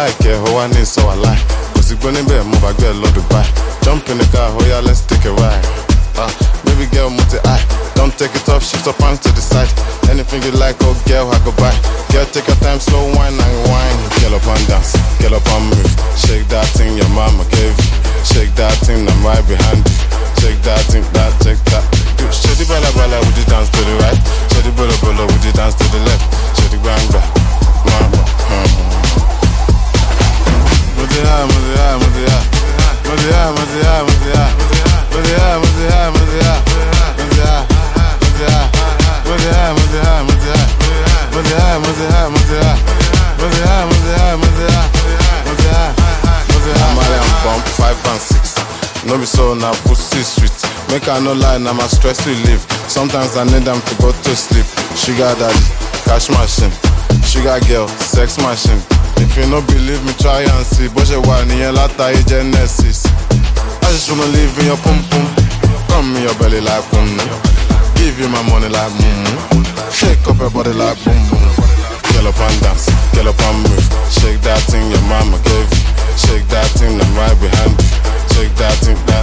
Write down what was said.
like it, how I need so I lie. Cause you gonna be move, I get a lot to buy. Jump in the car, oh yeah, let's take a ride. Baby girl, multi-eye. Don't take it off, shift your pants to the side. Anything you like, oh girl, I go buy. Girl, take your time, slow wine and wine. Girl up and dance, girl up and move. Shake that thing your mama gave you. Shake that thing, I'm right behind you. Shake that thing, shake that. Shake the bella bella, would you dance to the right? Shake the bella bella, would you dance to the left? Shake the bang bang. Muzia, muzia, muzia. Muzia, muzia, muzia. Muzia, muzia, muzia. Muzia, muzia. Muzia, muzia, muzia. Muzia, muzia, muzia. Muzia, muzia, muzia. Muzia, muzia. I'm a bump 5 and 6. No be so now pussy sweet. Make I no lie, now my stress relief. Sometimes I need them to go to sleep. Sugar daddy, cash machine. Sugar girl, sex machine. If you no believe me, try and see. But you want in your latter genesis. I just wanna live in your pum pum. Come in your belly like boom. Give you my money like boom. Shake up your body like boom boom. Get up and dance, get up and move. Shake that thing your mama gave you. Shake that thing, I'm right behind you. Shake that thing.